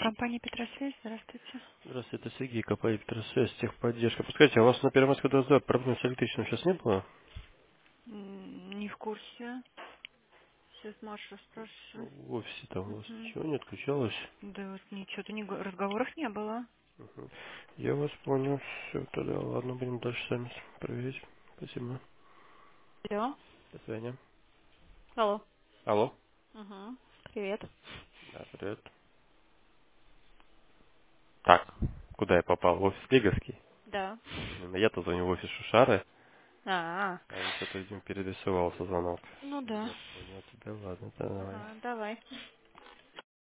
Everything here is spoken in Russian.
Компания Петросвязь, здравствуйте. Здравствуйте, это Сергей, КП Петросвязь, техподдержка. Подскажите, а у вас на Первомайской 22 проблем с электричеством сейчас не было? Не в курсе. Сейчас Машу спрашиваю. В офисе там у вас Мгм. ничего не отключалось? Да вот ничего-то разговоров не было. Мгм. Я вас понял. Все, тогда ладно, будем дальше сами проверять. Спасибо. Алло. До свидания. Алло. Алло. Угу. Привет. Да, привет. Так, куда я попал? В офис Лиговский? Да. Я-то звоню в офис Шушары, А, а он что-то, видимо, перерисовался звонок. ну да. Я понял тебя, ладно, давай. Ага, давай.